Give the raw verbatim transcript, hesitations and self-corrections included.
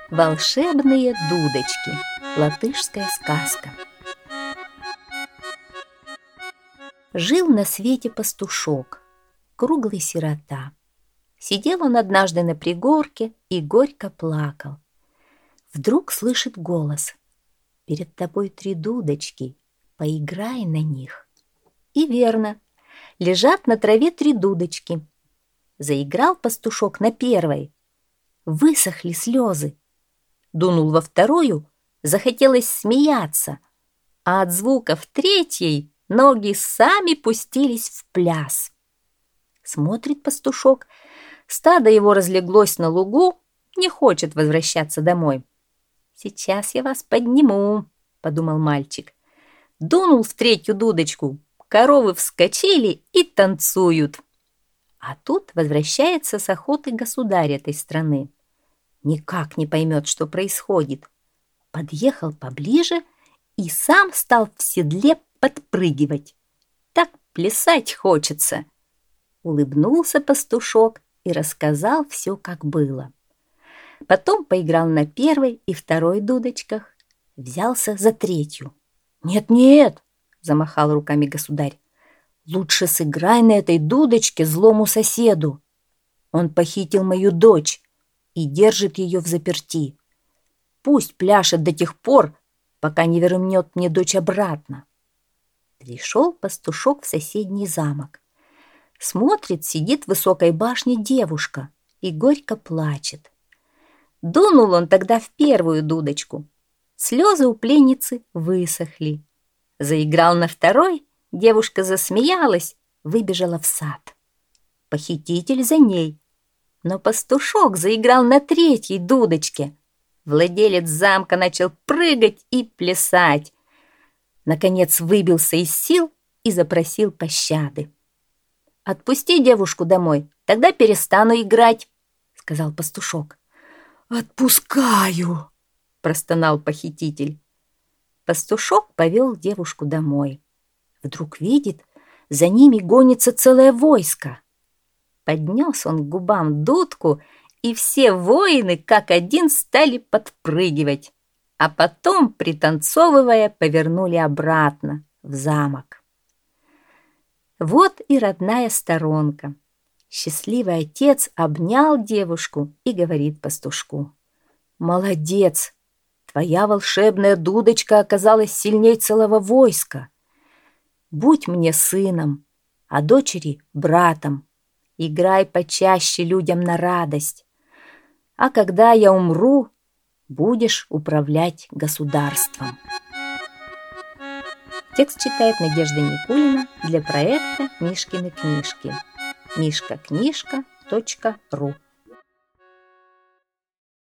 Волшебные дудочки. Латышская сказка. Жил на свете пастушок, круглый сирота. Сидел он однажды на пригорке и горько плакал. Вдруг слышит голос: «Перед тобой три дудочки, поиграй на них». И верно, лежат на траве три дудочки. Заиграл пастушок на первой. Высохли слезы. Дунул во вторую, захотелось смеяться, а от звуков третьей ноги сами пустились в пляс. Смотрит пастушок, стадо его разлеглось на лугу, не хочет возвращаться домой. «Сейчас я вас подниму», — подумал мальчик. Дунул в третью дудочку, коровы вскочили и танцуют. А тут возвращается с охоты государь этой страны. Никак не поймет, что происходит. Подъехал поближе и сам стал в седле подпрыгивать. Так плясать хочется. Улыбнулся пастушок и рассказал все, как было. Потом поиграл на первой и второй дудочках, взялся за третью. «Нет-нет», — замахал руками государь, «лучше сыграй на этой дудочке злому соседу. Он похитил мою дочь и держит ее в заперти. Пусть пляшет до тех пор, пока не вернет мне дочь обратно». Пришел пастушок в соседний замок. Смотрит, сидит в высокой башне девушка и горько плачет. Дунул он тогда в первую дудочку. Слезы у пленницы высохли. Заиграл на второй, девушка засмеялась, выбежала в сад. Похититель за ней. Но пастушок заиграл на третьей дудочке. Владелец замка начал прыгать и плясать. Наконец выбился из сил и запросил пощады. «Отпусти девушку домой, тогда перестану играть», — сказал пастушок. «Отпускаю», — простонал похититель. Пастушок повел девушку домой. Вдруг видит, за ними гонится целое войско. Поднес он к губам дудку, и все воины как один стали подпрыгивать, а потом, пританцовывая, повернули обратно в замок. Вот и родная сторонка. Счастливый отец обнял девушку и говорит пастушку: «Молодец! Твоя волшебная дудочка оказалась сильней целого войска. Будь мне сыном, а дочери — братом. Играй почаще людям на радость. А когда я умру, будешь управлять государством». Текст читает Надежда Никулина для проекта «Мишкины книжки». мишка книжка точка ру